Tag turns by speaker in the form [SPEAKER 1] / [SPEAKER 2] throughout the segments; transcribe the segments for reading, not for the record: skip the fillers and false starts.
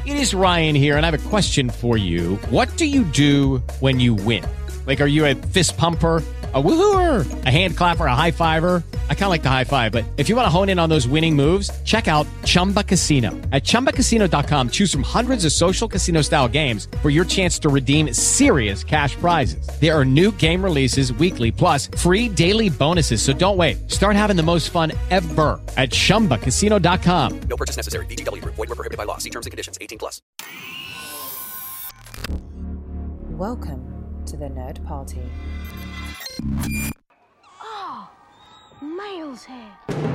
[SPEAKER 1] It is Ryan here, and I have a question for you. What do you do when you win? Like, are you a fist pumper, a woohooer, a hand clapper, a high fiver? I kind of like the high five, but if you want to hone in on those winning moves, check out Chumba Casino. At ChumbaCasino.com, choose from hundreds of social casino-style games for your chance to redeem serious cash prizes. There are new game releases weekly, plus free daily bonuses. So don't wait. Start having the most fun ever at ChumbaCasino.com.
[SPEAKER 2] No purchase necessary. VGW Group. Void where prohibited by law. See terms and conditions. 18+.
[SPEAKER 3] Welcome to the Nerd Party.
[SPEAKER 4] Oh, Miles here.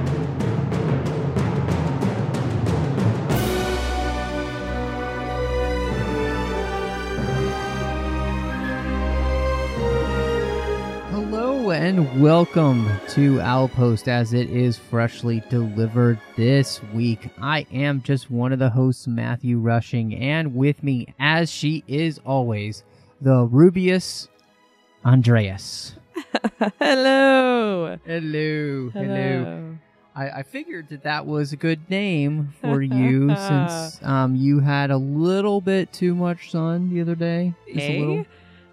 [SPEAKER 5] Hello and welcome to Owlpost as it is freshly delivered this week. I am just one of the hosts, Matthew Rushing, and with me, as she is always, the Rubius Andreas.
[SPEAKER 6] Hello.
[SPEAKER 5] Hello. I figured that was a good name for you since you had a little bit too much sun the other day. Just a little.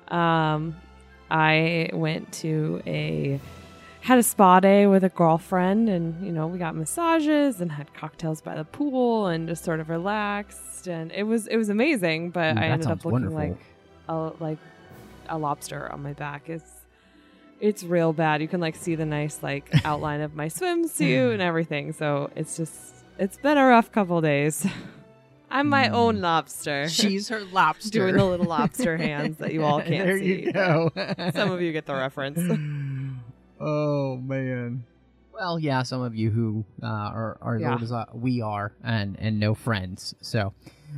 [SPEAKER 6] I went to had a spa day with a girlfriend, and we got massages and had cocktails by the pool and just sort of relaxed, and it was amazing. But I ended up looking like a lobster on my back. It's real bad. You can see the nice outline of my swimsuit and everything. So it's been a rough couple days. I'm my own lobster.
[SPEAKER 5] She's her lobster.
[SPEAKER 6] Doing the little lobster hands that you all can't
[SPEAKER 5] there
[SPEAKER 6] see.
[SPEAKER 5] You go.
[SPEAKER 6] Some of you get the reference.
[SPEAKER 5] Oh, man. Well, yeah, some of you who are as old as we are and no friends. So,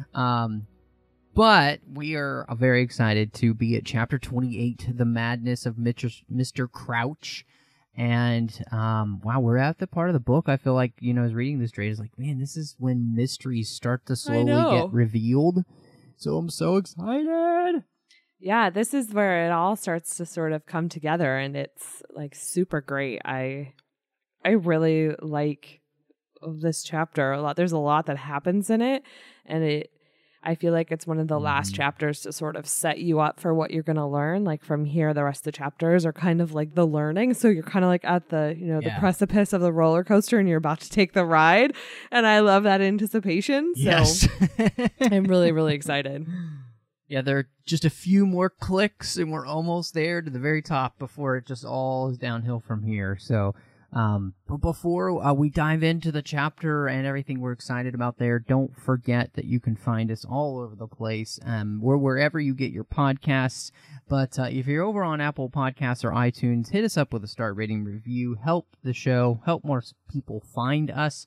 [SPEAKER 5] but we are very excited to be at Chapter 28, The Madness of Mr. Crouch. And, wow, we're at the part of the book I feel like, as reading this, Dre is like, man, this is when mysteries start to slowly get revealed. So I'm so excited.
[SPEAKER 6] Yeah, this is where it all starts to sort of come together, and it's super great. I really like this chapter a lot. There's a lot that happens in it, and I feel like it's one of the last chapters to sort of set you up for what you're going to learn. From here, the rest of the chapters are kind of the learning. So you're kind of at the, the precipice of the roller coaster, and you're about to take the ride. And I love that anticipation.
[SPEAKER 5] Yes.
[SPEAKER 6] So I'm really, really excited.
[SPEAKER 5] Yeah, there are just a few more clicks, and we're almost there to the very top before it just all is downhill from here. So, but before we dive into the chapter and everything we're excited about there, don't forget that you can find us all over the place. We're wherever you get your podcasts. But if you're over on Apple Podcasts or iTunes, hit us up with a star rating review. Help the show. Help more people find us.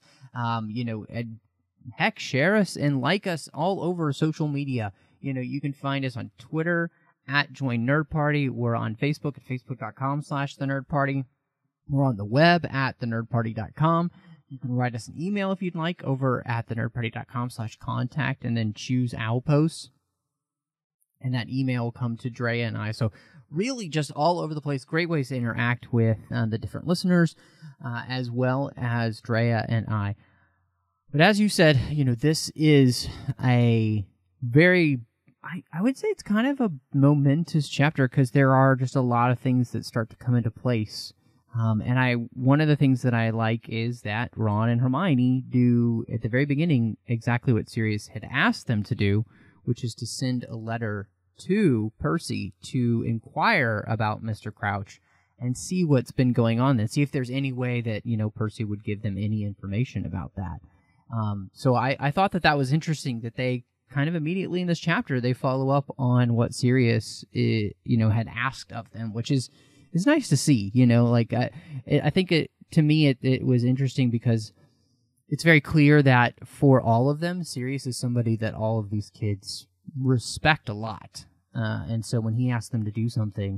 [SPEAKER 5] And heck, share us and like us all over social media. You can find us on Twitter at Join Nerd Party. We're on Facebook at facebook.com/The Nerd Party. We're on the web at thenerdparty.com. You can write us an email if you'd like over at thenerdparty.com/contact and then choose Owlpost. And that email will come to Drea and I. So really just all over the place. Great ways to interact with the different listeners as well as Drea and I. But as you said, this is a very... I would say it's kind of a momentous chapter because there are just a lot of things that start to come into place. And one of the things that I like is that Ron and Hermione do, at the very beginning, exactly what Sirius had asked them to do, which is to send a letter to Percy to inquire about Mr. Crouch and see what's been going on and see if there's any way that, Percy would give them any information about that. So I thought that was interesting that they kind of immediately in this chapter, they follow up on what Sirius, had asked of them, which is nice to see, I think to me, it was interesting because it's very clear that for all of them, Sirius is somebody that all of these kids respect a lot. And so when he asks them to do something,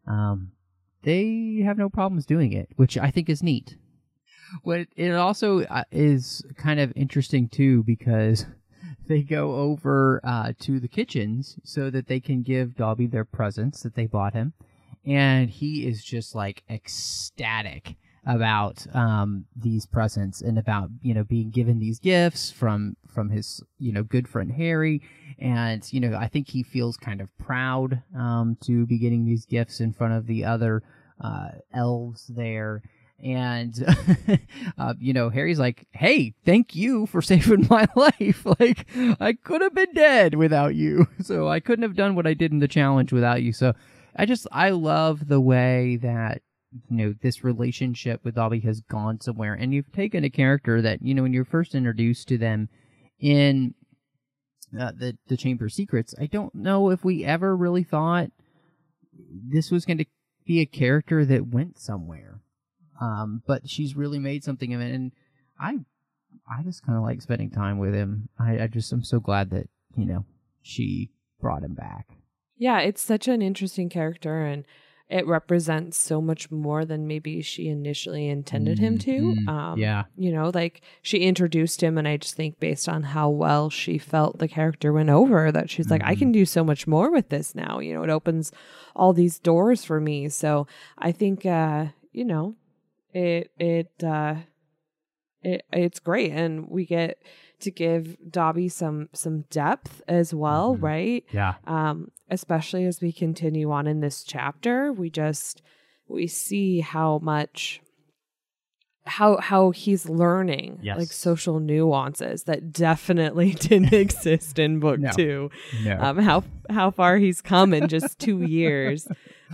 [SPEAKER 5] they have no problems doing it, which I think is neat. But it also is kind of interesting, too, because they go over to the kitchens so that they can give Dobby their presents that they bought him. And he is just, ecstatic about these presents and about, you know, being given these gifts from his, you know, good friend Harry. And, you know, I think he feels kind of proud to be getting these gifts in front of the other elves there. And, you know, Harry's like, hey, thank you for saving my life. Like, I could have been dead without you. So I couldn't have done what I did in the challenge without you. So I love the way that, you know, this relationship with Dobby has gone somewhere. And you've taken a character that, you know, when you're first introduced to them in the Chamber of Secrets, I don't know if we ever really thought this was going to be a character that went somewhere. But she's really made something of it, and I just kind of like spending time with him. I'm so glad that, you know, she brought him back.
[SPEAKER 6] Yeah, it's such an interesting character, and it represents so much more than maybe she initially intended him to.
[SPEAKER 5] Yeah.
[SPEAKER 6] You know, like she introduced him, and I just think based on how well she felt the character went over, that she's like, I can do so much more with this now. You know, it opens all these doors for me. So I think, you know, it's great, and we get to give Dobby some depth as well, right?
[SPEAKER 5] Yeah.
[SPEAKER 6] Especially as we continue on in this chapter, we see how much how he's learning like social nuances that definitely didn't exist in book 2. No. How far he's come in just 2 years.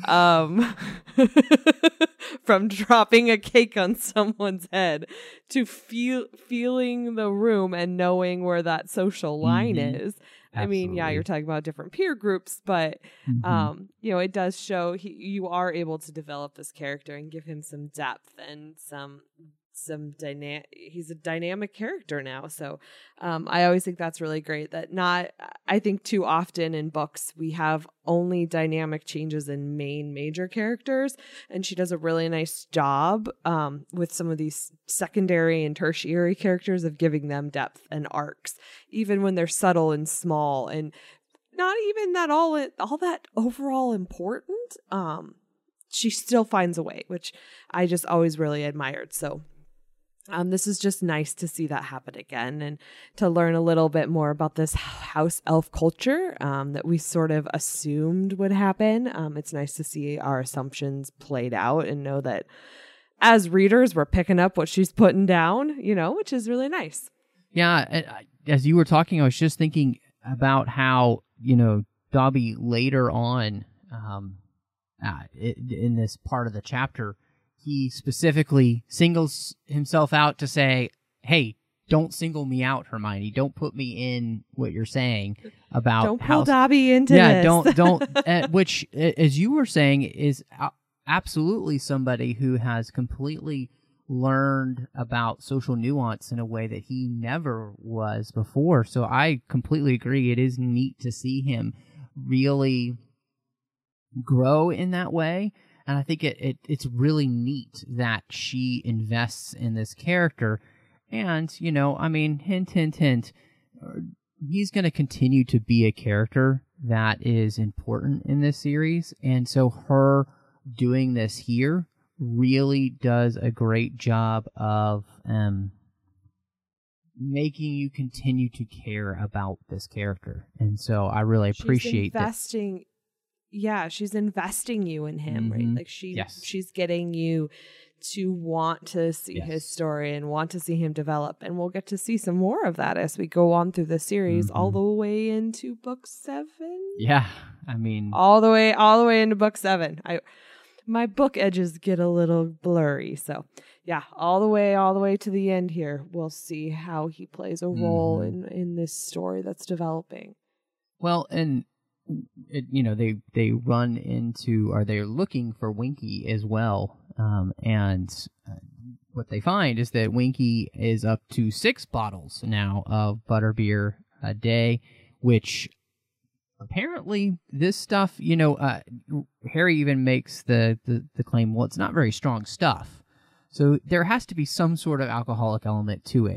[SPEAKER 6] From dropping a cake on someone's head to feeling the room and knowing where that social line is. Absolutely. I mean, yeah, you're talking about different peer groups, but you know, it does show you are able to develop this character and give him some depth and some he's a dynamic character now. So I always think that's really great. I think too often in books we have only dynamic changes in major characters, and she does a really nice job with some of these secondary and tertiary characters of giving them depth and arcs, even when they're subtle and small and not even that all that overall important. She still finds a way, which I just always really admired. So this is just nice to see that happen again and to learn a little bit more about this house elf culture that we sort of assumed would happen. It's nice to see our assumptions played out and know that as readers, we're picking up what she's putting down, you know, which is really nice.
[SPEAKER 5] Yeah. As you were talking, I was just thinking about how, you know, Dobby later on in this part of the chapter, he specifically singles himself out to say, hey, don't single me out, Hermione. Don't put me in what you're saying about
[SPEAKER 6] don't pull Dobby into this.
[SPEAKER 5] Yeah, don't. Which, as you were saying, is absolutely somebody who has completely learned about social nuance in a way that he never was before. So I completely agree. It is neat to see him really grow in that way. And I think it's really neat that she invests in this character. And, you know, I mean, hint, hint, hint, he's going to continue to be a character that is important in this series. And so her doing this here really does a great job of making you continue to care about this character. And so I really appreciate that.
[SPEAKER 6] Yeah, she's investing you in him, right? Like she's getting you to want to see his story and want to see him develop. And we'll get to see some more of that as we go on through the series all the way into book 7.
[SPEAKER 5] Yeah, I mean
[SPEAKER 6] all the way into book 7. My book edges get a little blurry, so yeah, all the way to the end here. We'll see how he plays a role in this story that's developing.
[SPEAKER 5] Well, and you know, they run into, or they're looking for Winky as well, and what they find is that Winky is up to 6 bottles now of butterbeer a day, which apparently this stuff, you know, Harry even makes the claim, well, it's not very strong stuff, so there has to be some sort of alcoholic element to it.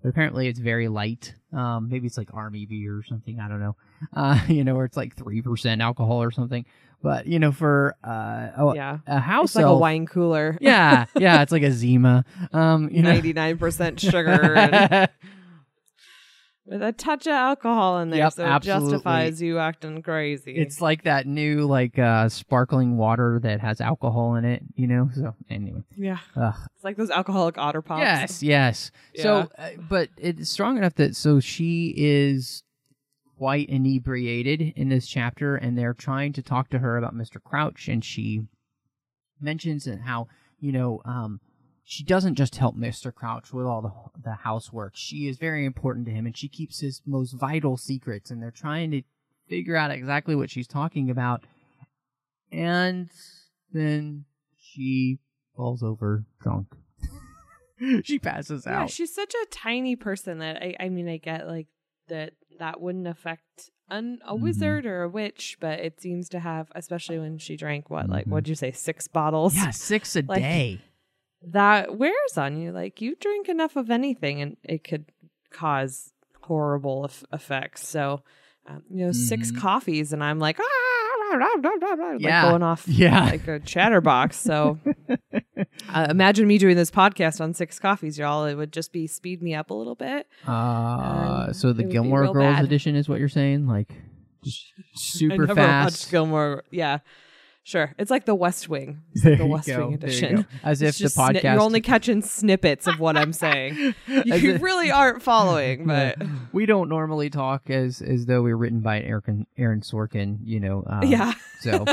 [SPEAKER 5] But apparently it's very light. Maybe it's like Army beer or something. I don't know. Where it's like 3% alcohol or something. But for a house
[SPEAKER 6] it's like a
[SPEAKER 5] elf,
[SPEAKER 6] wine cooler.
[SPEAKER 5] yeah, it's like a Zima.
[SPEAKER 6] 99% sugar and with a touch of alcohol in there,
[SPEAKER 5] Yep,
[SPEAKER 6] so it
[SPEAKER 5] absolutely.
[SPEAKER 6] justifies you acting crazy.
[SPEAKER 5] It's like that new sparkling water that has alcohol in it. So anyway,
[SPEAKER 6] yeah,
[SPEAKER 5] ugh.
[SPEAKER 6] it's like those alcoholic otter pops.
[SPEAKER 5] Yes.
[SPEAKER 6] Yeah.
[SPEAKER 5] So, but it's strong enough that she is quite inebriated in this chapter, and they're trying to talk to her about Mr. Crouch, and she mentions how she doesn't just help Mr. Crouch with all the housework. She is very important to him, and she keeps his most vital secrets, and they're trying to figure out exactly what she's talking about. And then she falls over drunk. She passes out.
[SPEAKER 6] Yeah, she's such a tiny person that I mean, I get like that wouldn't affect a wizard or a witch, but it seems to have, especially when she drank what'd you say, 6 bottles?
[SPEAKER 5] Yeah, 6 a day.
[SPEAKER 6] That wears on you. Like, you drink enough of anything and it could cause horrible effects. So, 6 coffees and I'm like, going off like a chatterbox. So imagine me doing this podcast on 6 coffees, y'all. It would just be speed me up a little bit.
[SPEAKER 5] So the Gilmore Girls edition is what you're saying? Like, just super
[SPEAKER 6] I never
[SPEAKER 5] fast.
[SPEAKER 6] watched Gilmore. Yeah. Sure. It's like the West Wing. It's like the West Wing edition.
[SPEAKER 5] As if the podcast...
[SPEAKER 6] You're only catching snippets of what I'm saying. You really aren't following, but...
[SPEAKER 5] We don't normally talk as though we were written by Aaron Sorkin,
[SPEAKER 6] yeah.
[SPEAKER 5] So...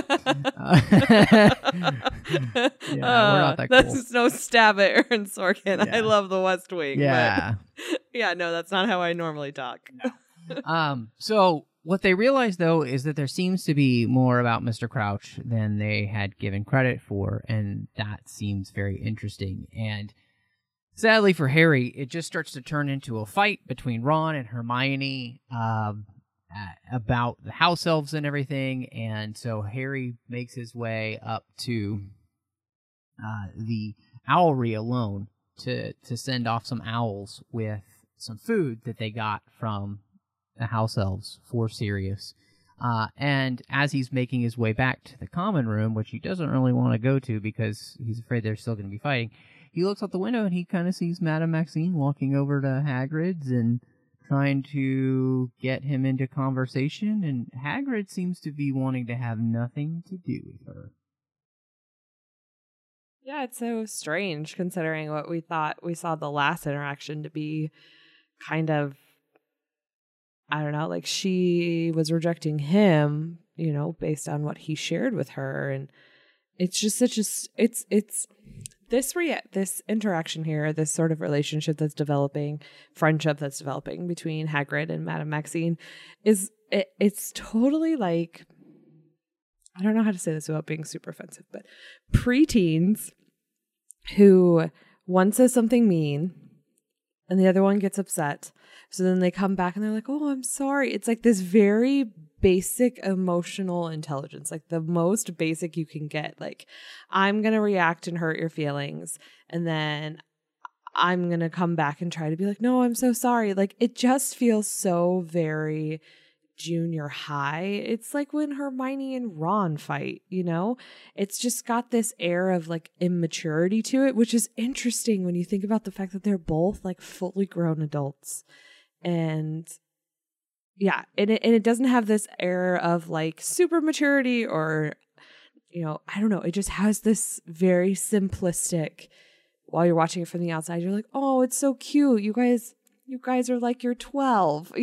[SPEAKER 5] we're not that cool.
[SPEAKER 6] That's no stab at Aaron Sorkin.
[SPEAKER 5] Yeah.
[SPEAKER 6] I love the West Wing.
[SPEAKER 5] Yeah.
[SPEAKER 6] But yeah, no, that's not how I normally talk.
[SPEAKER 5] So... What they realize, though, is that there seems to be more about Mr. Crouch than they had given credit for, and that seems very interesting. And sadly for Harry, it just starts to turn into a fight between Ron and Hermione about the house elves and everything, and so Harry makes his way up to the owlry alone to send off some owls with some food that they got from the house elves for Sirius. And as he's making his way back to the common room, which he doesn't really want to go to because he's afraid they're still going to be fighting, he looks out the window and he kind of sees Madame Maxine walking over to Hagrid's and trying to get him into conversation, and Hagrid seems to be wanting to have nothing to do with her.
[SPEAKER 6] Yeah, it's so strange considering what we thought we saw the last interaction to be kind of, I don't know, like she was rejecting him, based on what he shared with her. And it's just such it's this interaction here, this sort of relationship that's developing, friendship that's developing between Hagrid and Madame Maxine it's totally like, I don't know how to say this without being super offensive, but preteens who one says something mean and the other one gets upset. So then they come back and they're like, oh, I'm sorry. It's like this very basic emotional intelligence, like the most basic you can get. Like, I'm going to react and hurt your feelings. And then I'm going to come back and try to be like, no, I'm so sorry. Like, it just feels so very junior high. It's like when Hermione and Ron fight, it's just got this air of like immaturity to it, which is interesting when you think about the fact that they're both like fully grown adults. And yeah, and it doesn't have this air of like super maturity or, I don't know. It just has this very simplistic, while you're watching it from the outside, you're like, oh, it's so cute. You guys are like you're 12,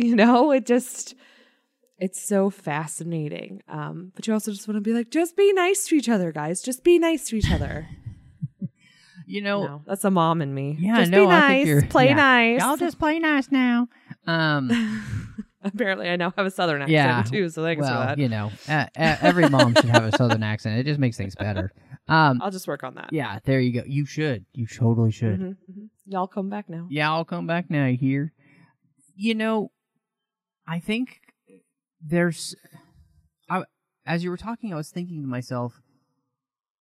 [SPEAKER 6] it's so fascinating. But you also just want to be like, just be nice to each other, guys. Just be nice to each other. That's a mom in me.
[SPEAKER 5] Yeah,
[SPEAKER 6] just be nice, play nice.
[SPEAKER 5] Y'all just play nice now.
[SPEAKER 6] Apparently, I now have a Southern accent too, so thanks for that.
[SPEAKER 5] Every mom should have a Southern accent. It just makes things better.
[SPEAKER 6] I'll just work on that.
[SPEAKER 5] Yeah, there you go. You should. You totally should.
[SPEAKER 6] Mm-hmm, mm-hmm. Y'all come back now.
[SPEAKER 5] Yeah, I'll come back now. You hear? I think there's. As you were talking, I was thinking to myself,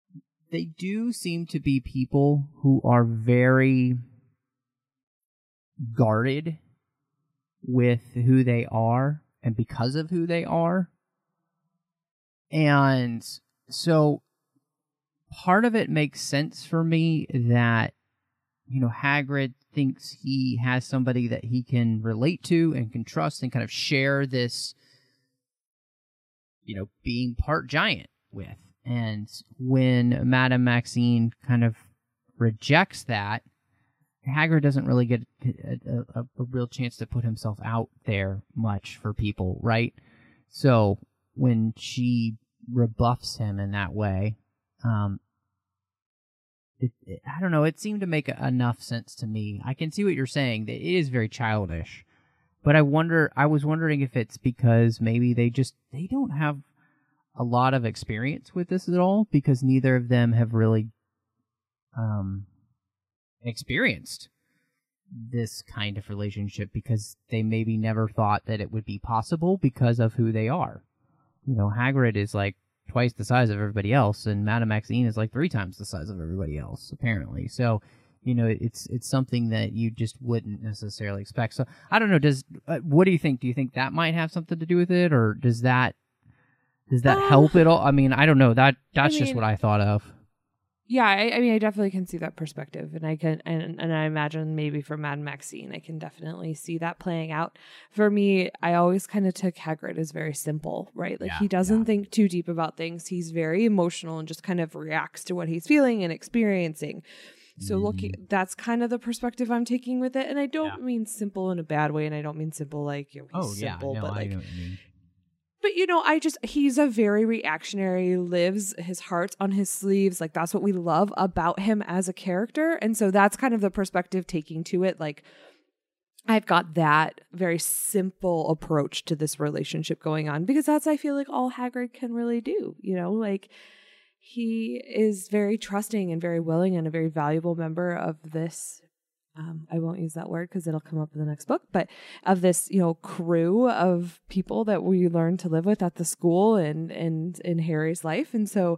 [SPEAKER 5] they do seem to be people who are very guarded with who they are and because of who they are. And so part of it makes sense for me that, Hagrid thinks he has somebody that he can relate to and can trust and kind of share this, being part giant with. And when Madame Maxine kind of rejects that, Hagrid doesn't really get a real chance to put himself out there much for people, right? So when she rebuffs him in that way, I don't know, it seemed to make enough sense to me. I can see what you're saying, that it is very childish, but I was wondering if it's because maybe they don't have a lot of experience with this at all, because neither of them have really experienced this kind of relationship, because they maybe never thought that it would be possible because of who they are. Hagrid is like twice the size of everybody else, and Madame Maxine is like 3 times the size of everybody else, apparently. So, it's something that you just wouldn't necessarily expect. So, I don't know, what do you think? Do you think that might have something to do with it, or does that help at all? I mean, I don't know. That's just what I thought of.
[SPEAKER 6] Yeah, I definitely can see that perspective, and I can, and I imagine maybe for Madame Maxine, I can definitely see that playing out. For me, I always kind of took Hagrid as very simple, right? Like, he doesn't think too deep about things. He's very emotional and just kind of reacts to what he's feeling and experiencing. So that's kind of the perspective I'm taking with it, and I don't mean simple in a bad way, and I don't mean simple like he's simple, but like. I know what you mean. But, he's a very reactionary, lives his heart on his sleeves. Like, that's what we love about him as a character. And so that's kind of the perspective taking to it. Like, I've got that very simple approach to this relationship going on, because that's, I feel like, all Hagrid can really do. Like, he is very trusting and very willing and a very valuable member of this I won't use that word because it'll come up in the next book, but of this, crew of people that we learn to live with at the school and in Harry's life. And so,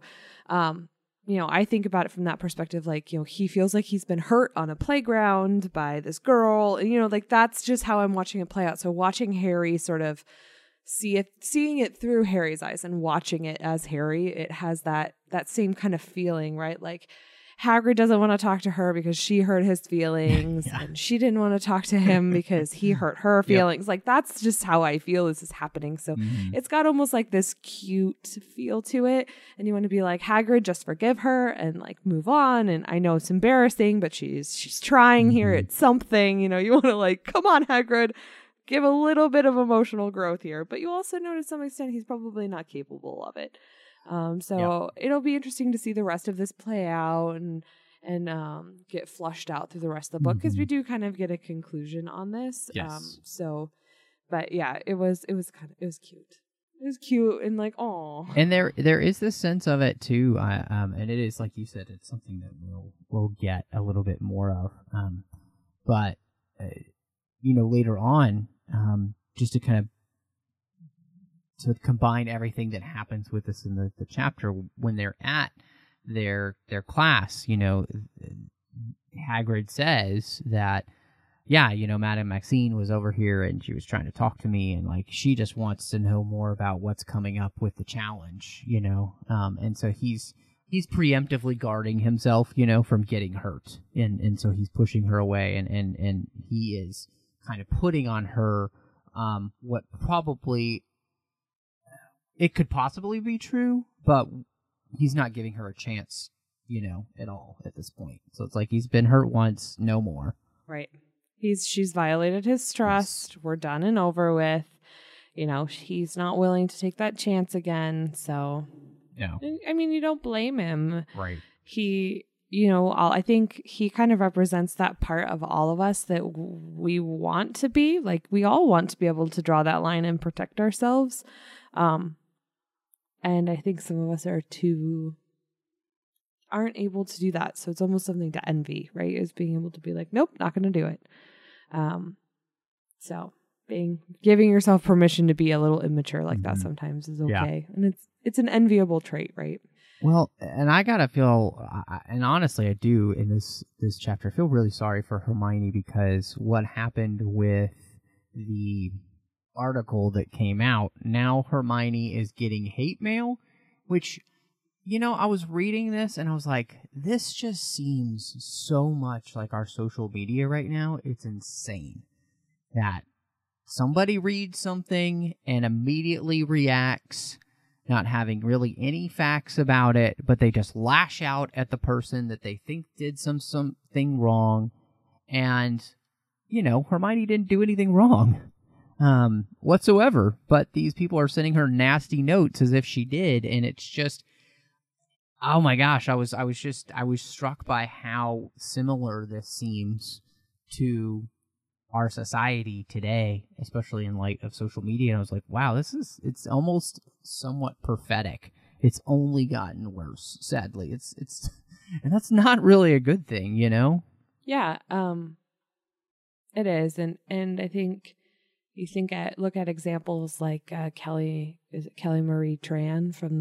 [SPEAKER 6] I think about it from that perspective, like, he feels like he's been hurt on a playground by this girl, and, like, that's just how I'm watching it play out. So watching Harry sort of seeing it through Harry's eyes and watching it as Harry, it has that same kind of feeling, right? Like, Hagrid doesn't want to talk to her because she hurt his feelings, and she didn't want to talk to him because he hurt her feelings. Yep. Like, that's just how I feel this is happening. So it's got almost like this cute feel to it. And you want to be like, Hagrid, just forgive her and like move on. And I know it's embarrassing, but she's trying here. It's something, you want to like, come on, Hagrid, give a little bit of emotional growth here. But you also know to some extent he's probably not capable of it. It'll be interesting to see the rest of this play out and get flushed out through the rest of the book, because we do kind of get a conclusion on this.
[SPEAKER 5] Yes.
[SPEAKER 6] But yeah, it was cute. It was cute and like, aw.
[SPEAKER 5] And there is this sense of it too. And it is, like you said, it's something that we'll get a little bit more of. But later on, just to kind of to combine everything that happens with us in the chapter, when they're at their class, Hagrid says that, Madame Maxine was over here and she was trying to talk to me, and like, she just wants to know more about what's coming up with the challenge, and so he's preemptively guarding himself, from getting hurt, and so he's pushing her away, and he is kind of putting on her what probably it could possibly be true, but he's not giving her a chance, at all at this point. So it's like, he's been hurt once, no more.
[SPEAKER 6] Right. She's violated his trust. Yes. We're done and over with. He's not willing to take that chance again. So,
[SPEAKER 5] no.
[SPEAKER 6] I mean, you don't blame him.
[SPEAKER 5] Right.
[SPEAKER 6] I think he kind of represents that part of all of us that we want to be. Like, we all want to be able to draw that line and protect ourselves. And I think some of us aren't able to do that. So it's almost something to envy, right? Is being able to be like, nope, not going to do it. So giving yourself permission to be a little immature like that sometimes is okay. Yeah. And it's an enviable trait, right?
[SPEAKER 5] Well, and I gotta feel, and honestly, I do in this chapter, I feel really sorry for Hermione because what happened with the article that came out, now Hermione is getting hate mail, which, I was reading this and I was like, this just seems so much like our social media right now. It's insane that somebody reads something and immediately reacts, not having really any facts about it, but they just lash out at the person that they think did something wrong. And, Hermione didn't do anything wrong whatsoever, but these people are sending her nasty notes as if she did, and it's just, oh my gosh, I was struck by how similar this seems to our society today, especially in light of social media. And I was like, wow, it's almost somewhat prophetic. It's only gotten worse, sadly. It's and that's not really a good thing,
[SPEAKER 6] Yeah, it is. And I think you look at examples like Kelly Marie Tran from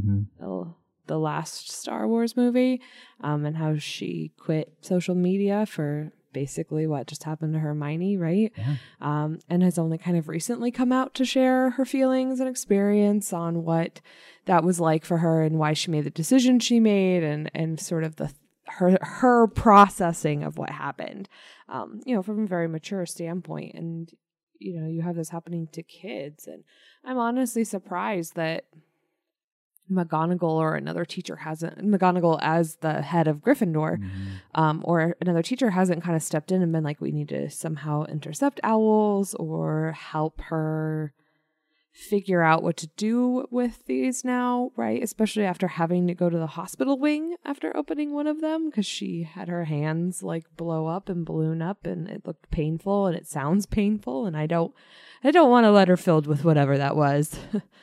[SPEAKER 6] the last Star Wars movie, and how she quit social media for basically what just happened to Hermione, right?
[SPEAKER 5] Yeah.
[SPEAKER 6] And has only kind of recently come out to share her feelings and experience on what that was like for her and why she made the decision she made, and sort of her processing of what happened, from a very mature standpoint. And, you have this happening to kids. And I'm honestly surprised that McGonagall or another teacher McGonagall as the head of Gryffindor, or another teacher hasn't kind of stepped in and been like, we need to somehow intercept owls or help her figure out what to do with these now, right? Especially after having to go to the hospital wing after opening one of them, because she had her hands like blow up and balloon up, and it looked painful and it sounds painful, and I don't want to let her filled with whatever that was.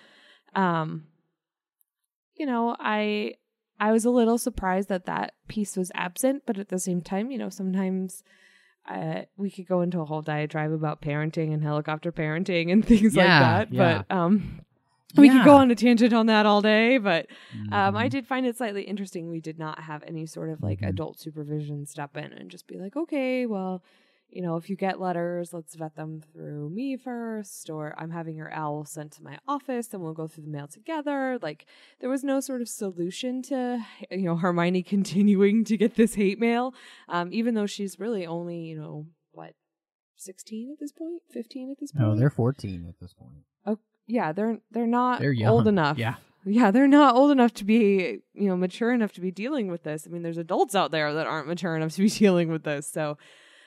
[SPEAKER 6] I was a little surprised that piece was absent, but at the same time, sometimes we could go into a whole diatribe about parenting and helicopter parenting and things like that.
[SPEAKER 5] Yeah.
[SPEAKER 6] But we could go on a tangent on that all day. But I did find it slightly interesting. We did not have any sort of like adult supervision step in and just be like, okay, well, if you get letters, let's vet them through me first, or I'm having your owl sent to my office and we'll go through the mail together. Like, there was no sort of solution to, Hermione continuing to get this hate mail, even though she's really only, 16 at this point? 15 at this point?
[SPEAKER 5] No, they're 14 at this point.
[SPEAKER 6] Oh, yeah, they're not
[SPEAKER 5] They're young.
[SPEAKER 6] old enough. Yeah, they're not old enough to be, mature enough to be dealing with this. I mean, there's adults out there that aren't mature enough to be dealing with this. So,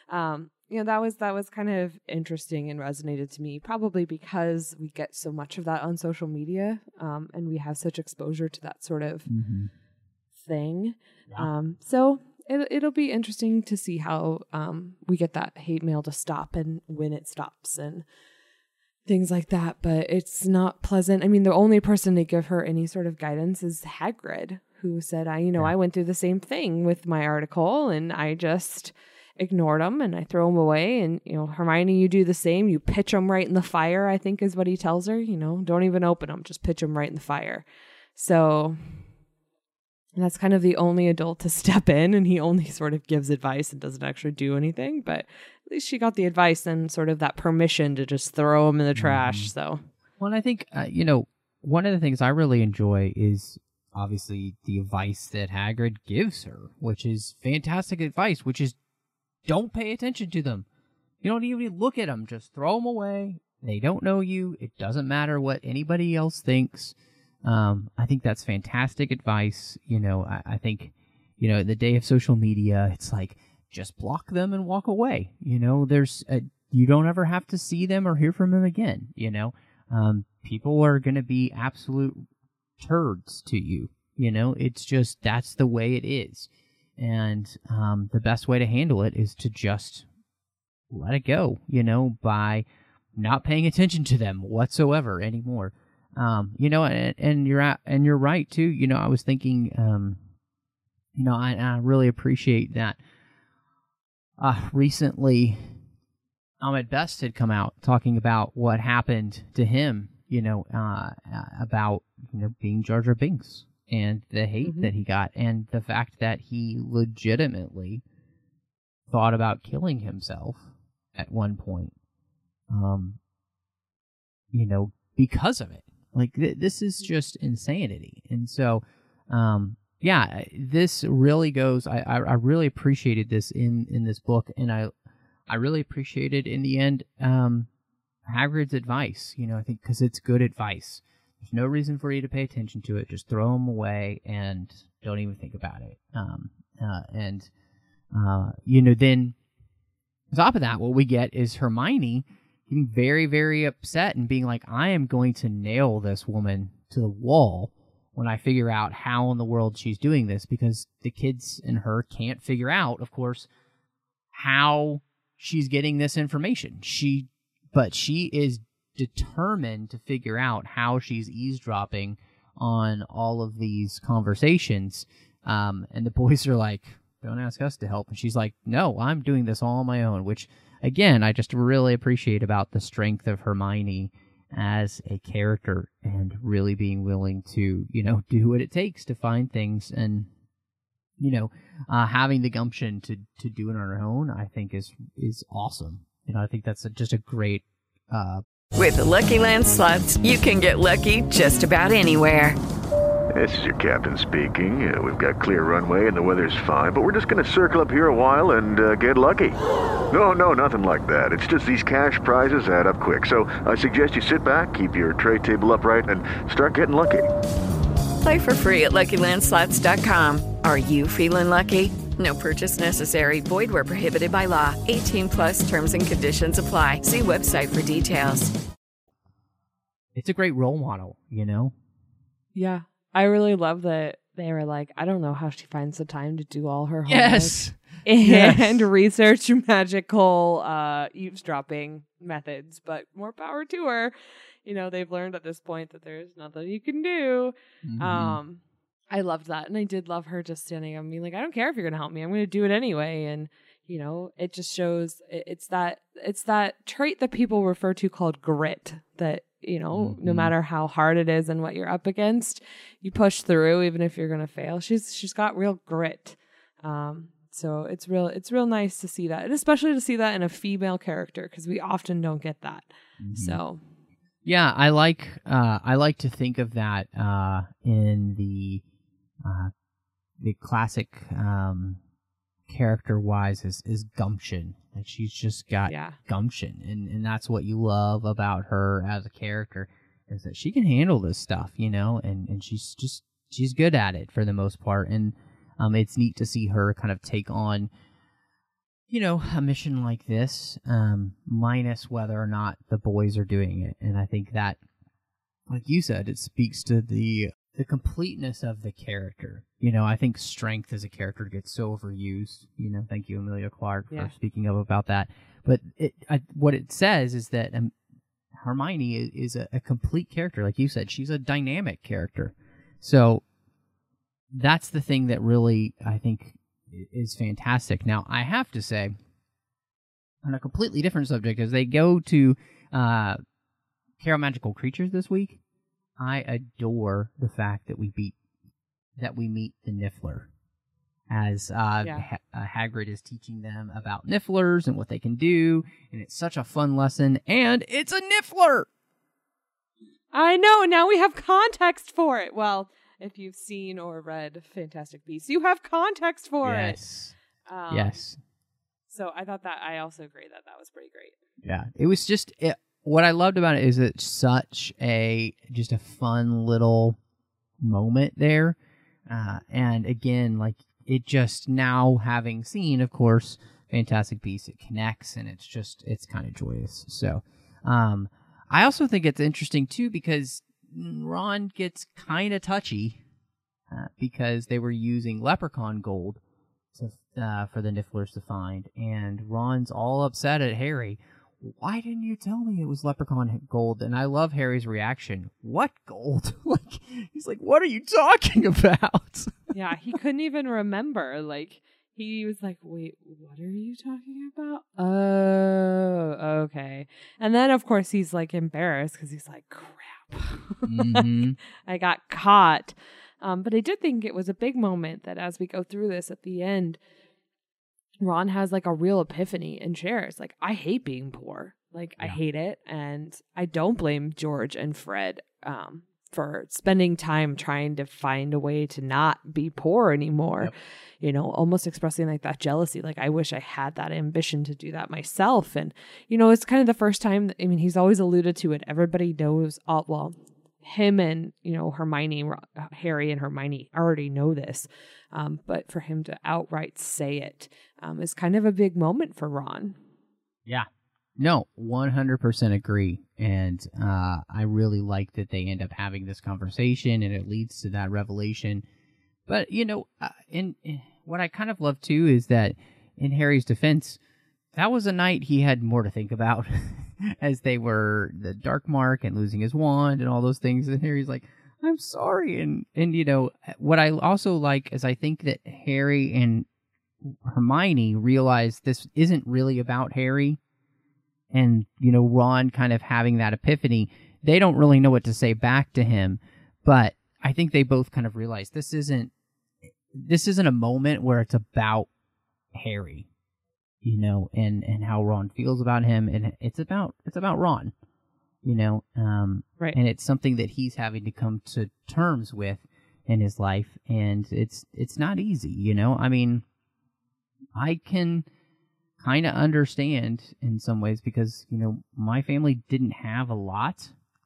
[SPEAKER 6] that was kind of interesting and resonated to me, probably because we get so much of that on social media, and we have such exposure to that sort of thing.
[SPEAKER 5] Yeah.
[SPEAKER 6] So it'll be interesting to see how we get that hate mail to stop and when it stops and things like that. But it's not pleasant. I mean, the only person to give her any sort of guidance is Hagrid, who said, I went through the same thing with my article and I just ignored them and I throw them away. And, Hermione, you do the same. You pitch them right in the fire, I think is what he tells her. Don't even open them. Just pitch them right in the fire. So that's kind of the only adult to step in, and he only sort of gives advice and doesn't actually do anything. But at least she got the advice and sort of that permission to just throw them in the trash. So,
[SPEAKER 5] well, I think, one of the things I really enjoy is obviously the advice that Hagrid gives her, which is fantastic advice, which is don't pay attention to them. You don't even look at them. Just throw them away. They don't know you. It doesn't matter what anybody else thinks. I think that's fantastic advice. I think, in the day of social media, it's like, just block them and walk away. You don't ever have to see them or hear from them again. People are going to be absolute turds to you. It's just, that's the way it is. And the best way to handle it is to just let it go, by not paying attention to them whatsoever anymore. And you're right too. I was thinking, I really appreciate that. Recently, Ahmed Best had come out talking about what happened to him, about being Jar Jar Binks. and the hate that he got, and the fact that he legitimately thought about killing himself at one point, because of it. Like, this is just insanity. And so, this really goes, I really appreciated this in this book, and I really appreciated, in the end, Hagrid's advice, I think, because it's good advice. There's no reason for you to pay attention to it. Just throw them away and don't even think about it. Then on top of that, what we get is Hermione getting very, very upset and being like, I am going to nail this woman to the wall when I figure out how in the world she's doing this, because the kids and her can't figure out, of course, how she's getting this information. But she is determined to figure out how she's eavesdropping on all of these conversations. And the boys are like, don't ask us to help. And she's like, no, I'm doing this all on my own, which, again, I just really appreciate about the strength of Hermione as a character and really being willing to, do what it takes to find things, and, having the gumption to do it on her own, I think is awesome. I think that's just a great,
[SPEAKER 7] With the Lucky Land Slots, you can get lucky just about anywhere.
[SPEAKER 8] This is your captain speaking. We've got clear runway and the weather's fine, but we're just going to circle up here a while and get lucky. No, nothing like that. It's just these cash prizes add up quick. So I suggest you sit back, keep your tray table upright, and start getting lucky.
[SPEAKER 7] Play for free at LuckyLandSlots.com. Are you feeling lucky? No purchase necessary. Void where prohibited by law. 18+ terms and conditions apply. See website for details.
[SPEAKER 5] It's a great role model,
[SPEAKER 6] Yeah. I really love that they were like, I don't know how she finds the time to do all her homework.
[SPEAKER 5] Yes.
[SPEAKER 6] And research magical eavesdropping methods, but more power to her. They've learned at this point that there's nothing you can do.
[SPEAKER 5] Mm-hmm.
[SPEAKER 6] I loved that. And I did love her just standing up and being like, I don't care if you're going to help me. I'm going to do it anyway. And, it just shows it's that trait that people refer to called grit, that, no matter how hard it is and what you're up against, you push through, even if you're going to fail. She's got real grit. So it's real nice to see that, and especially to see that in a female character, because we often don't get that.
[SPEAKER 5] Mm-hmm.
[SPEAKER 6] So.
[SPEAKER 5] Yeah, I like to think of that in the classic character-wise is gumption. Like, she's just got gumption, and that's what you love about her as a character, is that she can handle this stuff, and she's good at it for the most part, and it's neat to see her kind of take on, a mission like this, minus whether or not the boys are doing it. And I think that, like you said, it speaks to the completeness of the character. I think strength as a character gets so overused. Thank you, Emilia Clarke, for speaking about that. But what it says is that Hermione is a complete character. Like you said, she's a dynamic character. So that's the thing that really, I think, is fantastic. Now, I have to say, on a completely different subject, as they go to Carol Magical Creatures this week, I adore the fact that we meet the Niffler, as Hagrid is teaching them about Nifflers and what they can do, and it's such a fun lesson, and it's a Niffler!
[SPEAKER 6] I know, now we have context for it. Well, if you've seen or read Fantastic Beasts, you have context for it.
[SPEAKER 5] Yes.
[SPEAKER 6] So I also agree that was pretty great.
[SPEAKER 5] Yeah, it was just what I loved about it is it's such just a fun little moment there, and again, like, it just, now having seen, of course, Fantastic Beasts, it connects, and it's kind of joyous. So, I also think it's interesting too, because Ron gets kind of touchy because they were using leprechaun gold for the Nifflers to find, and Ron's all upset at Harry. Why didn't you tell me it was leprechaun gold? And I love Harry's reaction. What gold? He's like, what are you talking about?
[SPEAKER 6] Yeah, he couldn't even remember. Like, he was like, wait, what are you talking about? Oh, okay. And then, of course, he's like embarrassed because he's like, crap.
[SPEAKER 5] Mm-hmm.
[SPEAKER 6] I got caught. But I did think it was a big moment that as we go through this at the end, Ron has like a real epiphany and shares, like, I hate being poor. Like, I hate it. And I don't blame George and Fred for spending time trying to find a way to not be poor anymore. Yep. You know, almost expressing like that jealousy. Like, I wish I had that ambition to do that myself. And, you know, it's kind of the first time, I mean, he's always alluded to it. Everybody knows, him and, you know, Hermione, Harry and Hermione already know this. But for him to outright say it is kind of a big moment for Ron.
[SPEAKER 5] Yeah. No, 100% agree. And I really like that they end up having this conversation and it leads to that revelation. But, you know, in what I kind of love too is that in Harry's defense, that was a night he had more to think about as they were the Dark Mark and losing his wand and all those things. And Harry's like, I'm sorry. And you know, what I also like is I think that Harry and Hermione realize this isn't really about Harry. And, you know, Ron kind of having that epiphany, they don't really know what to say back to him. But I think they both kind of realize this isn't a moment where it's about Harry, you know, and how Ron feels about him. And it's about Ron, you know, right. And it's something that he's having to come to terms with in his life. And it's not easy, you know. I mean, I can kind of understand in some ways because, you know, my family didn't have a lot.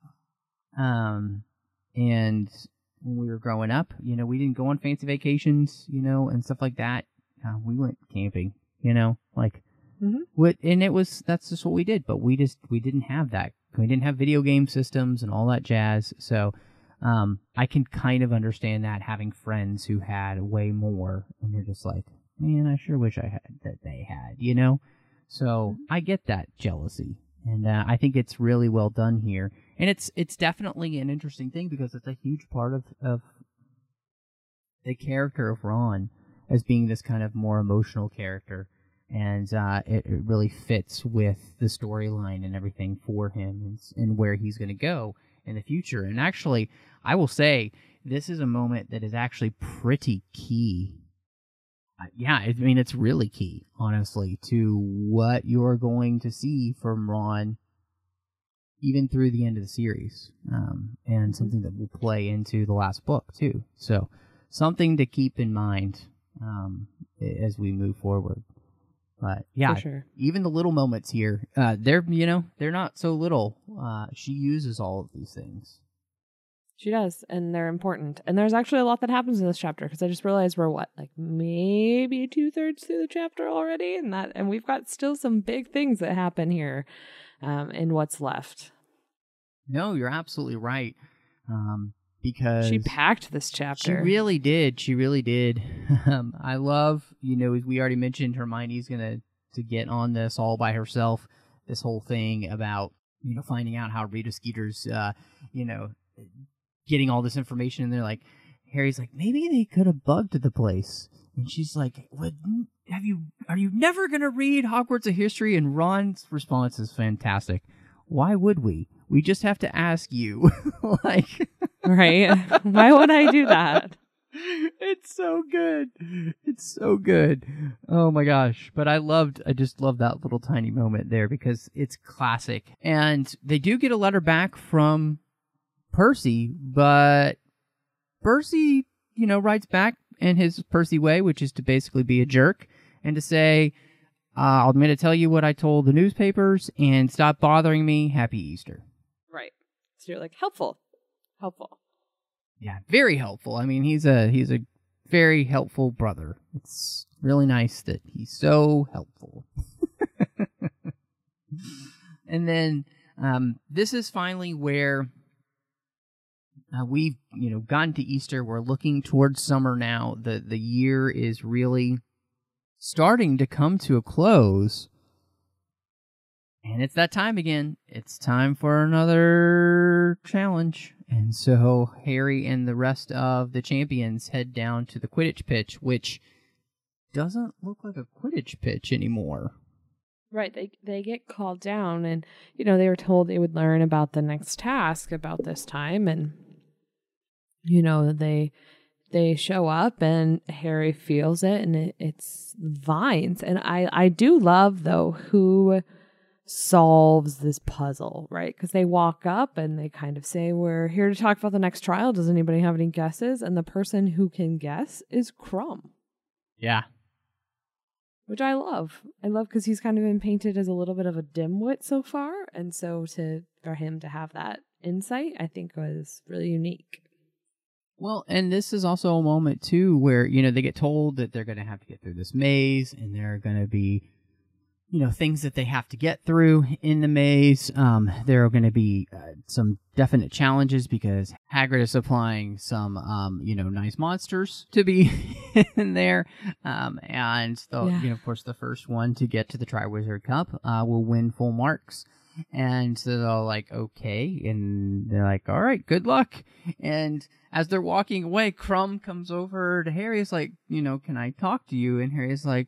[SPEAKER 5] And when we were growing up, you know, we didn't go on fancy vacations, you know, and stuff like that. We went camping, you know, like, that's just what we did. But we didn't have that. We didn't have video game systems and all that jazz. So, I can kind of understand that, having friends who had way more, and you're just like, man, I sure wish I had that they had, you know? So I get that jealousy. And I think it's really well done here. And it's definitely an interesting thing because it's a huge part of the character of Ron as being this kind of more emotional character. And it really fits with the storyline and everything for him and where he's going to go in the future. And actually, I will say, this is a moment that is actually pretty key. Yeah, I mean, it's really key, honestly, to what you're going to see from Ron even through the end of the series, and something that will play into the last book, too. So, something to keep in mind as we move forward. But, yeah, sure. Even the little moments here, they're not so little. She uses all of these things.
[SPEAKER 6] She does, and they're important. And there's actually a lot that happens in this chapter, because I just realized we're, maybe 2/3 through the chapter already, and we've got still some big things that happen here in what's left.
[SPEAKER 5] No, you're absolutely right, because
[SPEAKER 6] she packed this chapter.
[SPEAKER 5] She really did. I love, as we already mentioned, Hermione's going to get on this all by herself, this whole thing about, finding out how Rita Skeeter's, getting all this information, and they're like, Harry's like, maybe they could have bugged the place, and she's like, "What? Are you never gonna read Hogwarts: A History?" And Ron's response is fantastic. Why would we? We just have to ask you,
[SPEAKER 6] right? Why would I do that?
[SPEAKER 5] It's so good. It's so good. Oh my gosh. But I just loved that little tiny moment there because it's classic. And they do get a letter back from Percy, but Percy, writes back in his Percy way, which is to basically be a jerk and to say, I'm going to tell you what I told the newspapers and stop bothering me. Happy Easter.
[SPEAKER 6] Right. So you're like, helpful.
[SPEAKER 5] Yeah, very helpful. I mean, he's a very helpful brother. It's really nice that he's so helpful. And then this is finally where we've gotten to Easter. We're looking towards summer now. The year is really starting to come to a close. And it's that time again. It's time for another challenge. And so Harry and the rest of the champions head down to the Quidditch pitch, which doesn't look like a Quidditch pitch anymore.
[SPEAKER 6] Right. They get called down, and, they were told they would learn about the next task about this time. And, they they show up and Harry feels it, and it's vines. And I do love, though, who solves this puzzle, right? Because they walk up and they kind of say, we're here to talk about the next trial. Does anybody have any guesses? And the person who can guess is Krum.
[SPEAKER 5] Yeah.
[SPEAKER 6] Which I love. I love because he's kind of been painted as a little bit of a dimwit so far. And so for him to have that insight, I think was really unique.
[SPEAKER 5] Well, and this is also a moment, too, where, you know, they get told that they're going to have to get through this maze, and there are going to be, you know, things that they have to get through in the maze. There are going to be some definite challenges because Hagrid is supplying some, you know, nice monsters to be in there. And, you know, of course, the first one to get to the Triwizard Cup will win full marks. And so they're all like, okay. And they're like, all right, good luck. And as they're walking away, Krum comes over to Harry. He's like, you know, can I talk to you? And Harry's like,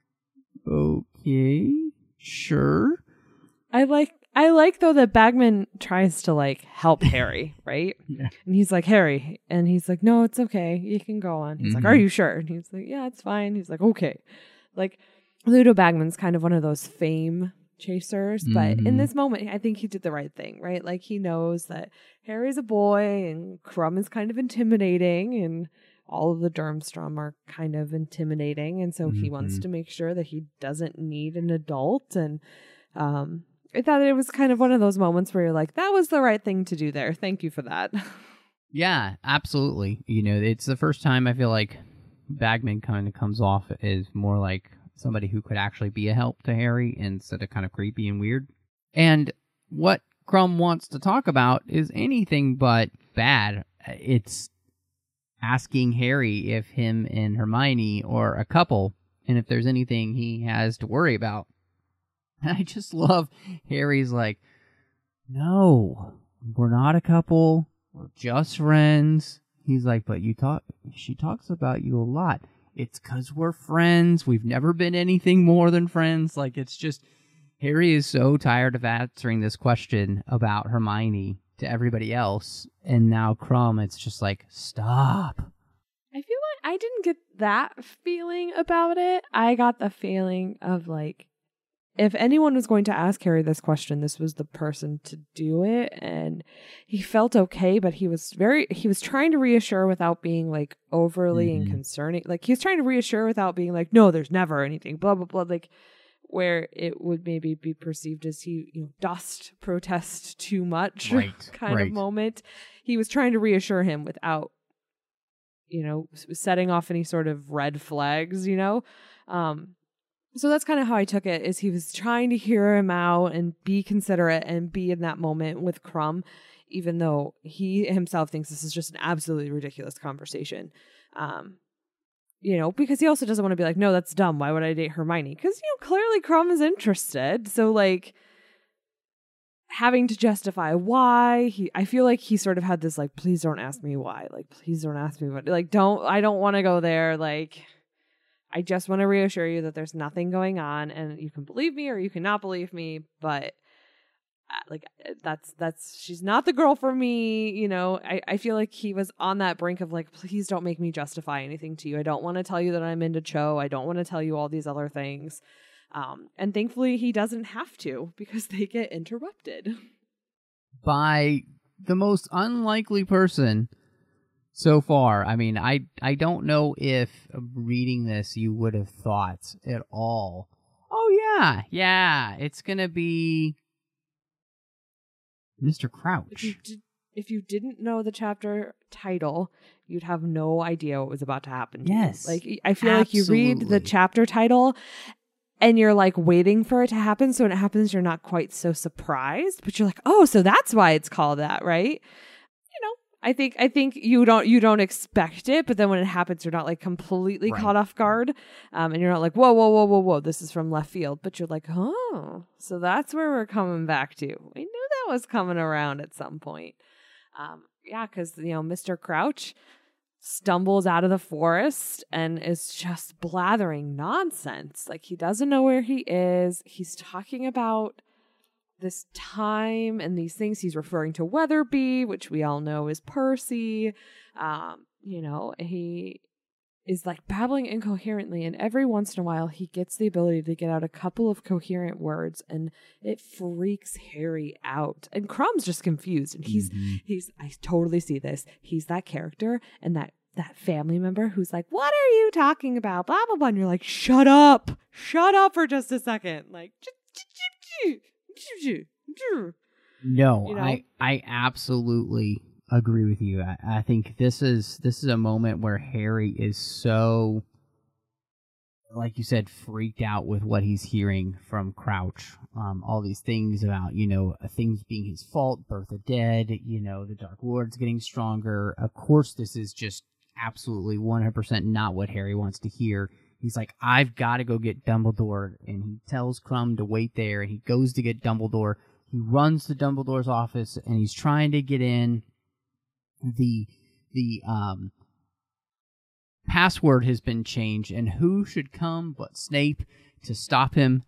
[SPEAKER 5] okay, sure.
[SPEAKER 6] I like though that Bagman tries to like help Harry, right?
[SPEAKER 5] Yeah.
[SPEAKER 6] And he's like, Harry, and he's like, no, it's okay, you can go on. He's like, are you sure? And he's like, yeah, it's fine. He's like, okay. Like Ludo Bagman's kind of one of those fame chasers, but in this moment, I think he did the right thing, right? Like he knows that Harry's a boy and Krum is kind of intimidating, and all of the Durmstrang are kind of intimidating, and so he wants to make sure that he doesn't need an adult. And I thought it was kind of one of those moments where you're like, that was the right thing to do there. Thank you for that.
[SPEAKER 5] Yeah, absolutely. You know, it's the first time I feel like Bagman kind of comes off as more like somebody who could actually be a help to Harry instead of kind of creepy and weird. And what Krum wants to talk about is anything but bad. It's asking Harry if him and Hermione are a couple and if there's anything he has to worry about. And I just love Harry's like, no, we're not a couple. We're just friends. He's like, but she talks about you a lot. It's 'cause we're friends. We've never been anything more than friends. Like, it's just, Harry is so tired of answering this question about Hermione to everybody else. And now Krum, it's just like, stop.
[SPEAKER 6] I feel like I didn't get that feeling about it. I got the feeling of like, if anyone was going to ask Harry this question, this was the person to do it. And he felt okay, but he was trying to reassure without being like overly and concerning. Like he was trying to reassure without being like, no, there's never anything, blah, blah, blah. Like where it would maybe be perceived as he, you know, dost protest too much kind of moment. He was trying to reassure him without, you know, setting off any sort of red flags, you know? So that's kind of how I took it, is he was trying to hear him out and be considerate and be in that moment with Krum, even though he himself thinks this is just an absolutely ridiculous conversation. You know, because he also doesn't want to be like, no, that's dumb. Why would I date Hermione? Because, you know, clearly Krum is interested. So like having to justify why I feel like he sort of had this like, please don't ask me why. Like, please don't ask me what, like, I don't want to go there. Like, I just want to reassure you that there's nothing going on and you can believe me or you cannot believe me, but like that's she's not the girl for me. You know, I feel like he was on that brink of like, please don't make me justify anything to you. I don't want to tell you that I'm into Cho. I don't want to tell you all these other things. And thankfully he doesn't have to, because they get interrupted
[SPEAKER 5] by the most unlikely person so far. I mean, I don't know if reading this you would have thought at all, oh yeah, it's gonna be Mr. Crouch.
[SPEAKER 6] If you didn't know the chapter title, you'd have no idea what was about to happen to
[SPEAKER 5] you.
[SPEAKER 6] Like, I feel like you read the chapter title and you're like waiting for it to happen, so when it happens you're not quite so surprised, but you're like, oh, so that's why it's called that, right? I think you don't expect it, but then when it happens, you're not like completely caught off guard, and you're not like, whoa, this is from left field, but you're like, oh, so that's where we're coming back to. We knew that was coming around at some point. Because you know, Mr. Crouch stumbles out of the forest and is just blathering nonsense. Like, he doesn't know where he is. He's talking about this time and these things. He's referring to Weatherby, which we all know is Percy. he is like babbling incoherently, and every once in a while he gets the ability to get out a couple of coherent words, and it freaks Harry out. And Crumb's just confused, and he's I totally see this. He's that character and that family member who's like, "What are you talking about?" Blah blah blah. And you're like, "Shut up for just a second." Like,
[SPEAKER 5] no, I absolutely agree with you. I think this is a moment where Harry is so, like you said, freaked out with what he's hearing from Crouch. All these things about, things being his fault, Bertha dead, the Dark Lord's getting stronger. Of course, this is just absolutely 100% not what Harry wants to hear. He's like, I've got to go get Dumbledore, and he tells Crumb to wait there, and he goes to get Dumbledore. He runs to Dumbledore's office, and he's trying to get in. The password has been changed, and who should come but Snape to stop him?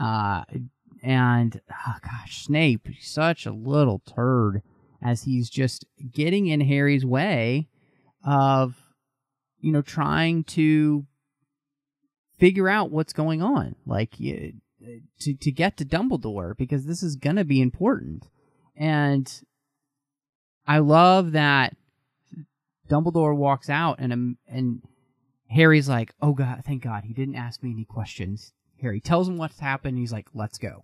[SPEAKER 5] Snape, such a little turd, as he's just getting in Harry's way of, trying to figure out what's going on, to get to Dumbledore, because this is gonna be important. And I love that Dumbledore walks out, and Harry's like, "Oh God, thank God, he didn't ask me any questions." Harry tells him what's happened. He's like, "Let's go."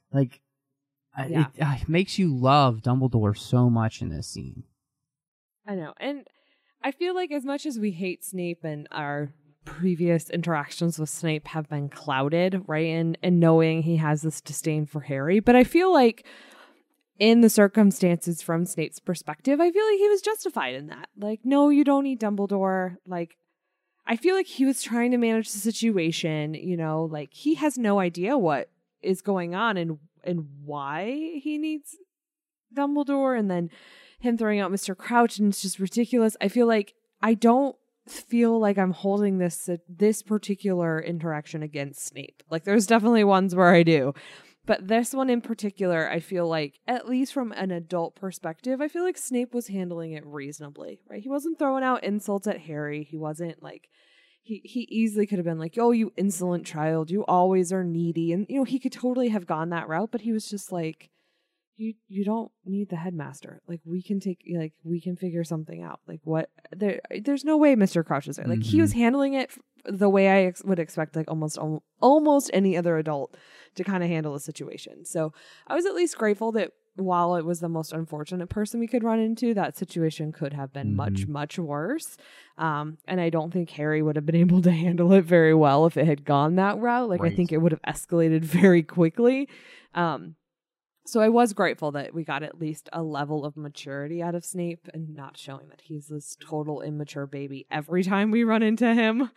[SPEAKER 5] It makes you love Dumbledore so much in this scene.
[SPEAKER 6] I know, and I feel like as much as we hate Snape, and our previous interactions with Snape have been clouded, right, and knowing he has this disdain for Harry, but I feel like, in the circumstances from Snape's perspective, I feel like he was justified in that. Like, no, you don't need Dumbledore. Like, I feel like he was trying to manage the situation, like he has no idea what is going on and why he needs Dumbledore, and then him throwing out Mr. Crouch, and it's just ridiculous. I feel like I don't feel like I'm holding this particular interaction against Snape. Like, there's definitely ones where I do. But this one in particular, I feel like, at least from an adult perspective, I feel like Snape was handling it reasonably, right? He wasn't throwing out insults at Harry. He wasn't like, he easily could have been like, "Oh, you insolent child, you always are needy." And, he could totally have gone that route, but he was just like, you don't need the headmaster. Like, we can figure something out. Like, what, there's no way Mr. Crouch is there. Like, he was handling it the way I would expect, like, almost any other adult to kind of handle the situation. So I was at least grateful that while it was the most unfortunate person we could run into, that situation could have been much, much worse. And I don't think Harry would have been able to handle it very well if it had gone that route. Like, right. I think it would have escalated very quickly. So I was grateful that we got at least a level of maturity out of Snape, and not showing that he's this total immature baby every time we run into him.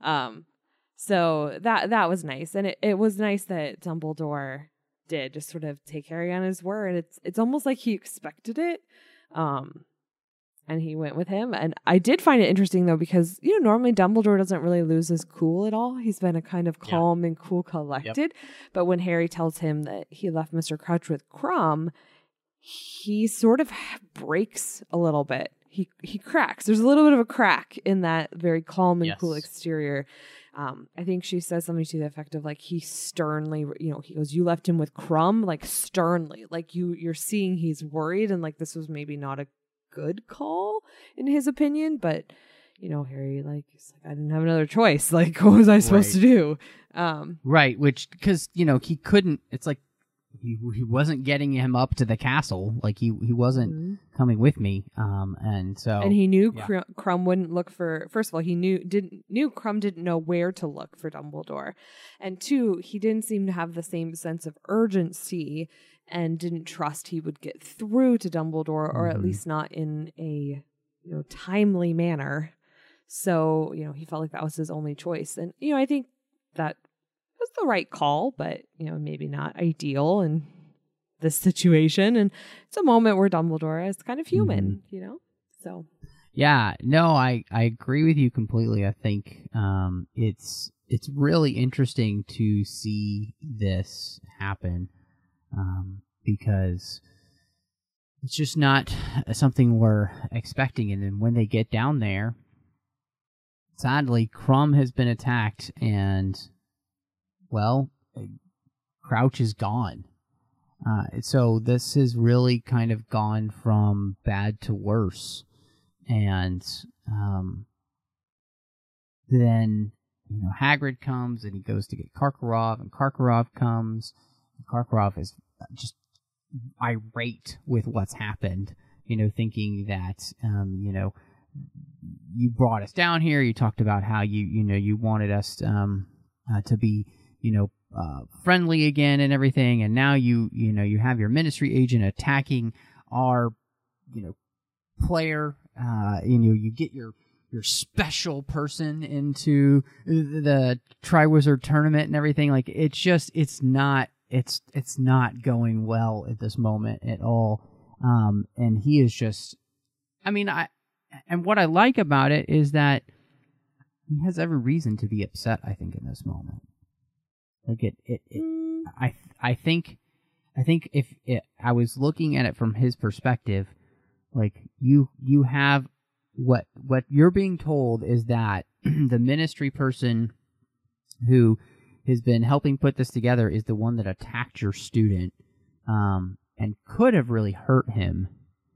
[SPEAKER 6] So that was nice. And it was nice that Dumbledore did just sort of take Harry on his word. It's almost like he expected it. And he went with him. And I did find it interesting, though, because, normally Dumbledore doesn't really lose his cool at all. He's been a kind of calm and cool, collected. Yep. But when Harry tells him that he left Mr. Crouch with Crumb, he sort of breaks a little bit. He cracks. There's a little bit of a crack in that very calm and cool exterior. I think she says something to the effect of, like, he sternly, he goes, "You left him with Crumb," like, sternly. Like, you're seeing he's worried, and, like, this was maybe not a good call in his opinion, but Harry, like, he's like, I didn't have another choice. Like, what was I supposed to do?
[SPEAKER 5] Right, which, because he couldn't. It's like he wasn't getting him up to the castle. Like, he wasn't coming with me. And he knew
[SPEAKER 6] Crumb wouldn't look for. First of all, he knew Crumb didn't know where to look for Dumbledore, and two, he didn't seem to have the same sense of urgency, and didn't trust he would get through to Dumbledore, or at least not in a timely manner. So, he felt like that was his only choice. And, I think that was the right call, but, maybe not ideal in this situation. And it's a moment where Dumbledore is kind of human, so.
[SPEAKER 5] Yeah, no, I agree with you completely. I think it's really interesting to see this happen. Because it's just not something we're expecting. And then when they get down there, sadly, Crumb has been attacked, and, well, Crouch is gone. So this has really kind of gone from bad to worse. And then, Hagrid comes, and he goes to get Karkaroff, and Karkaroff comes. And Karkaroff is just irate with what's happened, thinking that, you brought us down here. You talked about how you wanted us to be, friendly again and everything, and now you have your ministry agent attacking our, player. You get your special person into the Triwizard tournament and everything. Like, it's not going well at this moment at all. And he is just, and what I like about it is that he has every reason to be upset, I think, in this moment. Like, I think if I was looking at it from his perspective, like, you have what you're being told is that the ministry person who has been helping put this together is the one that attacked your student, and could have really hurt him.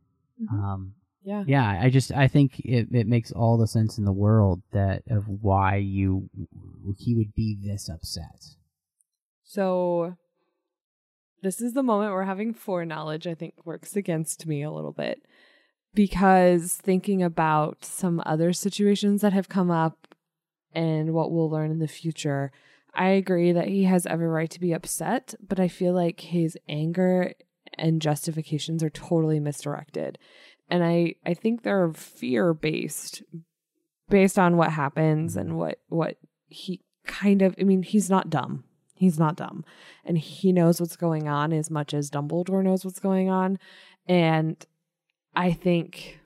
[SPEAKER 5] Yeah. I think it makes all the sense in the world of why he would be this upset.
[SPEAKER 6] So this is the moment where having foreknowledge, I think, works against me a little bit, because thinking about some other situations that have come up and what we'll learn in the future, I agree that he has every right to be upset, but I feel like his anger and justifications are totally misdirected. And I think they're fear-based, based on what happens and what he kind of, he's not dumb. He's not dumb. And he knows what's going on as much as Dumbledore knows what's going on. And I think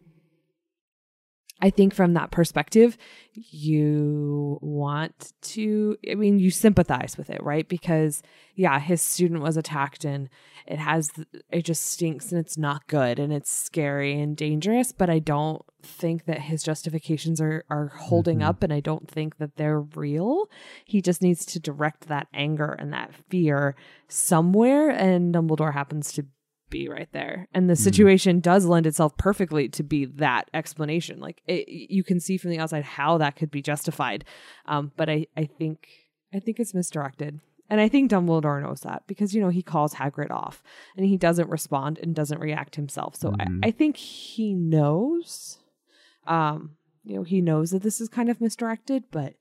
[SPEAKER 6] from that perspective, you want to, you sympathize with it, right? Because, yeah, his student was attacked, and it just stinks, and it's not good, and it's scary and dangerous, but I don't think that his justifications are holding up, and I don't think that they're real. He just needs to direct that anger and that fear somewhere, and Dumbledore happens to be right there, and the situation does lend itself perfectly to be that explanation. Like, you can see from the outside how that could be justified, but I think it's misdirected, and I think Dumbledore knows that, because he calls Hagrid off and he doesn't respond and doesn't react himself. So I think he knows, he knows that this is kind of misdirected, but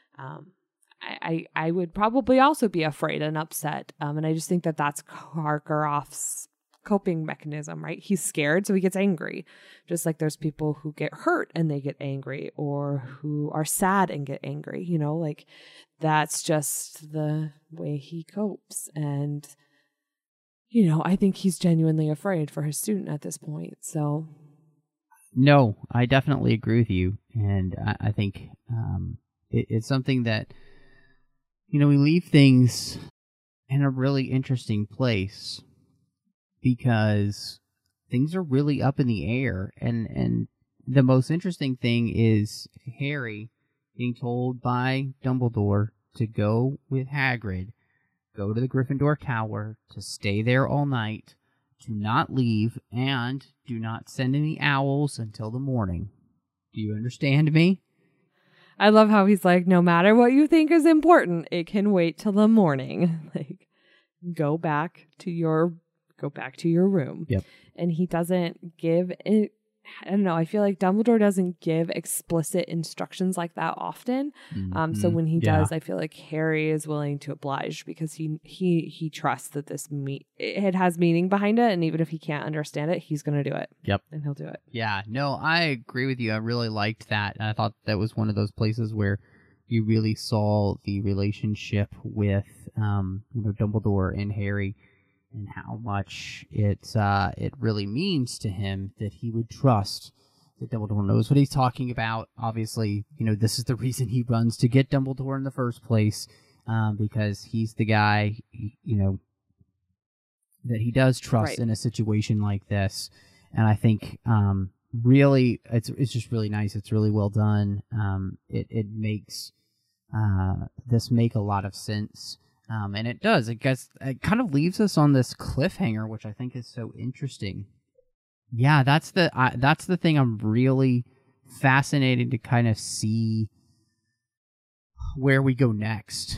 [SPEAKER 6] I would probably also be afraid and upset, and I just think that that's Karkaroff's coping mechanism, right? He's scared, so he gets angry. Just like there's people who get hurt and they get angry, or who are sad and get angry, like that's just the way he copes. And, I think he's genuinely afraid for his student at this point. So.
[SPEAKER 5] No, I definitely agree with you. And I think it's something that, we leave things in a really interesting place, because things are really up in the air. And the most interesting thing is Harry being told by Dumbledore to go with Hagrid, go to the Gryffindor Tower, to stay there all night, to not leave, and do not send any owls until the morning. Do you understand me?
[SPEAKER 6] I love how he's like, no matter what you think is important, it can wait till the morning. Like, go back to your room.
[SPEAKER 5] Yep.
[SPEAKER 6] And he doesn't give it. I don't know. I feel like Dumbledore doesn't give explicit instructions like that often. So when he does, I feel like Harry is willing to oblige, because he trusts that it has meaning behind it, and even if he can't understand it, he's going to do it.
[SPEAKER 5] Yep.
[SPEAKER 6] And he'll do it.
[SPEAKER 5] Yeah. No, I agree with you. I really liked that. And I thought that was one of those places where you really saw the relationship with Dumbledore and Harry, and how much it really means to him that he would trust that Dumbledore knows what he's talking about. Obviously, this is the reason he runs to get Dumbledore in the first place, because he's the guy, that he does trust in a situation like this. And I think, really, it's just really nice. It's really well done. It makes this make a lot of sense. And it does. It kind of leaves us on this cliffhanger, which I think is so interesting. Yeah, that's the thing I'm really fascinated to kind of see where we go next,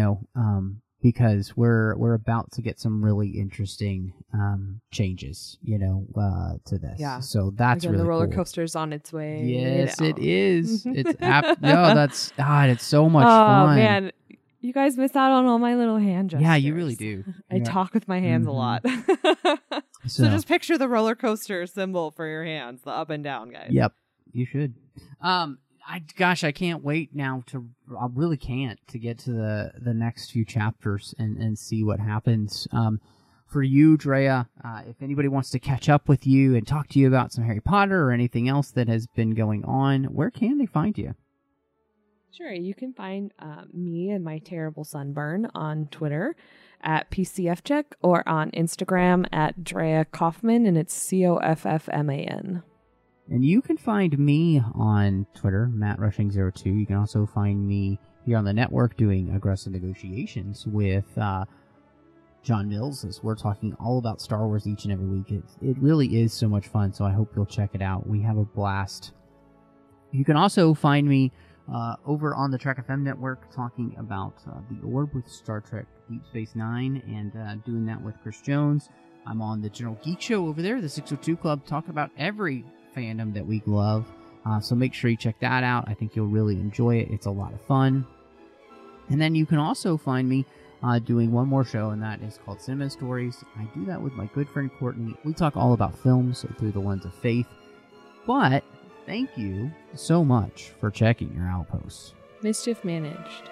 [SPEAKER 5] because we're about to get some really interesting changes, to this.
[SPEAKER 6] Yeah.
[SPEAKER 5] So that's
[SPEAKER 6] Again,
[SPEAKER 5] really
[SPEAKER 6] the roller
[SPEAKER 5] cool.
[SPEAKER 6] coaster's on its way.
[SPEAKER 5] Yes, it is. It's that's God. It's so much fun.
[SPEAKER 6] Oh man, you guys miss out on all my little hand gestures.
[SPEAKER 5] Yeah, you really do.
[SPEAKER 6] I talk with my hands a lot. So just picture the roller coaster symbol for your hands, the up and down, guys.
[SPEAKER 5] Yep, you should. I can't wait now I really can't to get to the next few chapters and see what happens. For you, Drea, if anybody wants to catch up with you and talk to you about some Harry Potter or anything else that has been going on, where can they find you?
[SPEAKER 6] Sure, you can find me and my terrible sunburn on Twitter at PCFcheck or on Instagram at Drea Kaufman, and it's COFFMAN.
[SPEAKER 5] And you can find me on Twitter, MattRushing02. You can also find me here on the network doing Aggressive Negotiations with John Mills, as we're talking all about Star Wars each and every week. It really is so much fun, so I hope you'll check it out. We have a blast. You can also find me over on the Trek FM network talking about The Orb with Star Trek Deep Space Nine, and doing that with Chris Jones. I'm on the General Geek Show over there, the 602 Club, talking about every fandom that we love. So make sure you check that out. I think you'll really enjoy it. It's a lot of fun. And then you can also find me doing one more show, and that is called Cinema Stories. I do that with my good friend Courtney. We talk all about films through the lens of faith. But thank you so much for checking your outposts.
[SPEAKER 6] Mischief managed.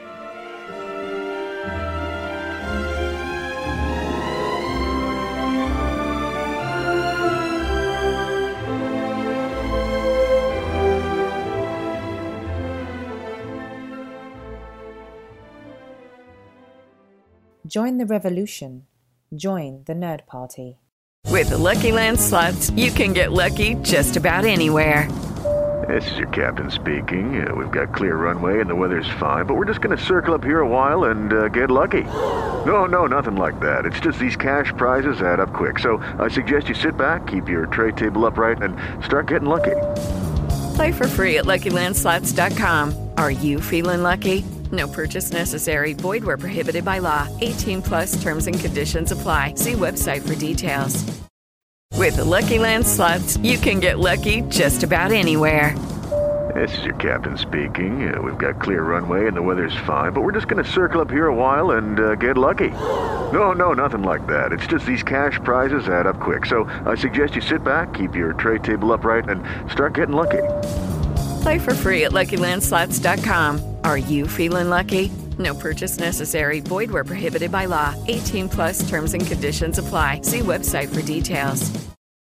[SPEAKER 3] Join the revolution. Join the Nerd Party.
[SPEAKER 7] With the Lucky Land Slots, you can get lucky just about anywhere.
[SPEAKER 8] This is your captain speaking. We've got clear runway and the weather's fine, but we're just going to circle up here a while and get lucky. No, nothing like that. It's just these cash prizes add up quick. So I suggest you sit back, keep your tray table upright, and start getting lucky.
[SPEAKER 7] Play for free at LuckyLandSlots.com. Are you feeling lucky? No purchase necessary. Void where prohibited by law. 18+ terms and conditions apply. See website for details. With the Lucky Land Slots, you can get lucky just about anywhere.
[SPEAKER 8] This is your captain speaking. We've got clear runway and the weather's fine, but we're just going to circle up here a while and get lucky. No, nothing like that. It's just these cash prizes add up quick. So I suggest you sit back, keep your tray table upright, and start getting lucky.
[SPEAKER 7] Play for free at LuckyLandSlots.com. Are you feeling lucky? No purchase necessary. Void where prohibited by law. 18+ terms and conditions apply. See website for details.